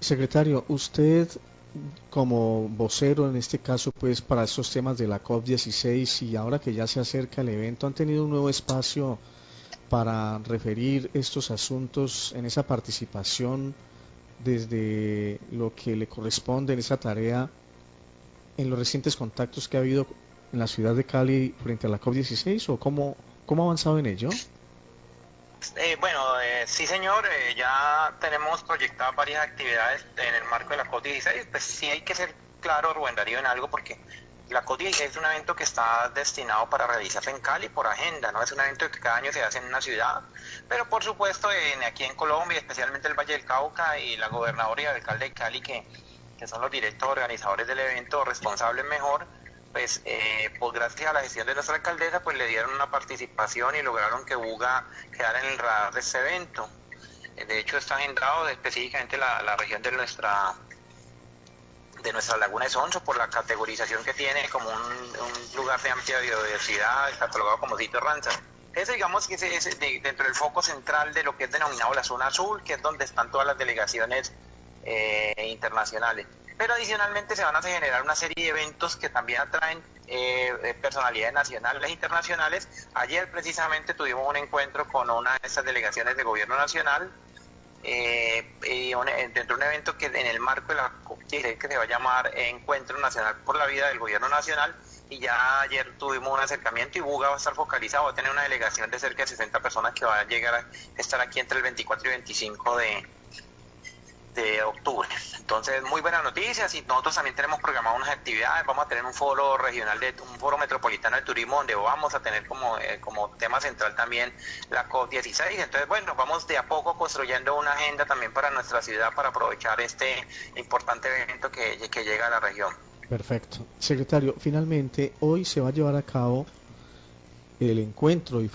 Secretario, usted como vocero en este caso, pues para estos temas de la COP16 y ahora que ya se acerca el evento, han tenido un nuevo espacio para referir estos asuntos en esa participación desde lo que le corresponde en esa tarea en los recientes contactos que ha habido en la ciudad de Cali frente a la COP16 o cómo ha avanzado en ello. Sí señor, ya tenemos proyectadas varias actividades en el marco de la COP16, pues sí hay que ser claro, Rubén Darío, en algo porque la COP16 es un evento que está destinado para realizarse en Cali por agenda, ¿no? Es un evento que cada año se hace en una ciudad, pero por supuesto aquí en Colombia, especialmente el Valle del Cauca y la gobernadora y el alcalde de Cali, que son los directos organizadores del evento, responsables mejor, pues gracias a la gestión de nuestra alcaldesa, pues le dieron una participación y lograron que Buga quedara en el radar de este evento. De hecho, está agendado específicamente la región de nuestra laguna de Sonso por la categorización que tiene como un lugar de amplia biodiversidad, catalogado como sitio Ramsar. Eso digamos que es dentro del foco central de lo que es denominado la zona azul, que es donde están todas las delegaciones internacionales. Pero adicionalmente se van a generar una serie de eventos que también atraen personalidades nacionales e internacionales. Ayer precisamente tuvimos un encuentro con una de estas delegaciones de gobierno nacional, dentro de un evento que en el marco de la COP16 que se va a llamar Encuentro Nacional por la Vida del Gobierno Nacional, y ya ayer tuvimos un acercamiento y Buga va a estar focalizado, va a tener una delegación de cerca de 60 personas que va a llegar a estar aquí entre el 24 y 25 de octubre. Entonces, muy buenas noticias, y nosotros también tenemos programadas unas actividades. Vamos a tener un foro regional, un foro metropolitano de turismo, donde vamos a tener como tema central también la COP16. Entonces, bueno, vamos de a poco construyendo una agenda también para nuestra ciudad para aprovechar este importante evento que llega a la región. Perfecto. Secretario, finalmente hoy se va a llevar a cabo el encuentro y